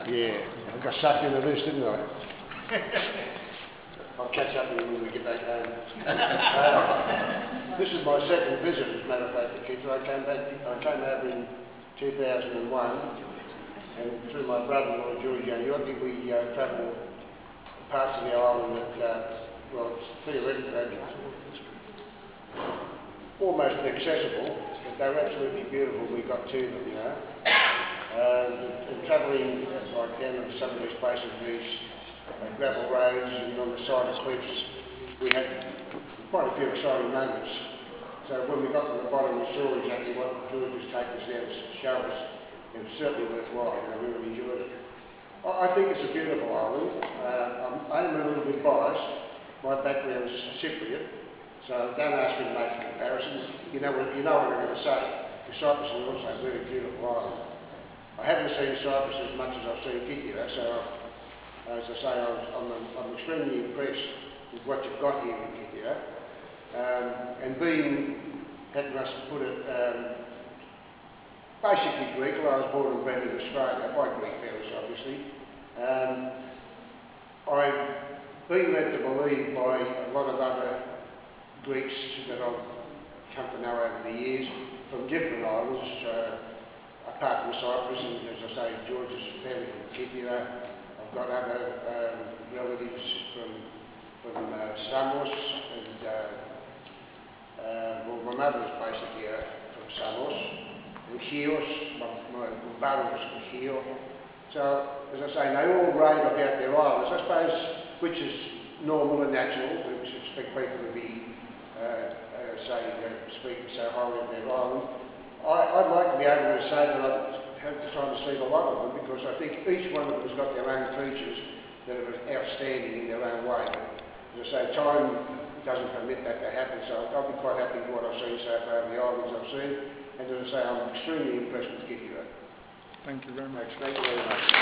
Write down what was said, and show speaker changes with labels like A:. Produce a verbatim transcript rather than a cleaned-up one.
A: Yeah, I got sucked into this, didn't I? I'll catch up with you when we get back home. uh, this is my second visit, as a matter of fact, to Kittura. I came back, I came over in two thousand one, and through my brother-in-law, George Yaniotti, we uh, travelled parts of the island that, uh, well, theoretically, almost inaccessible, but they were absolutely beautiful. We got to them, you know. Um, and travelling uh, like down to some of these places, these uh, gravel roads and on the side of cliffs, we had quite a few exciting moments. So when we got to the bottom, we saw exactly what George was taking us there to show us. It was certainly worthwhile, and we really enjoyed it. I, I think it's a beautiful island. Uh, I'm, I'm a little bit biased. My background is Cypriot, so don't ask me to make comparisons. You know what, you know what I'm going to say. Cyprus is also a very beautiful island. I haven't seen Cyprus as much as I've seen Kittura, so as I say, I was, I'm, I'm extremely impressed with what you've got here in Kittura. Um, and being, that must put it, um, basically Greek. Well, I was born and bred in Australia, by Greek parents obviously. Um, I've been led to believe by a lot of other Greeks that I've come to know over the years from different islands, uh, apart from Cyprus, and as I say, George's family from Kittura. I've got other um, relatives from from uh, Samos, and uh, uh, well, my mother was basically uh, from Samos, and Chios, my, my brother was from Chios. So, as I say, they all rave about their islands, I suppose, which is normal and natural. We should expect people to be, uh, uh, say, uh, speaking so highly of their island. I, I'd like to be able to say that I've had the time to see a lot of them, because I think each one of them has got their own features that are outstanding in their own way. But as I say, time doesn't permit that to happen, so I'll be quite happy with what I've seen so far of the islands I've seen. And as I say, I'm extremely impressed with Kittura.
B: Thank you very much.
A: Thank you very much.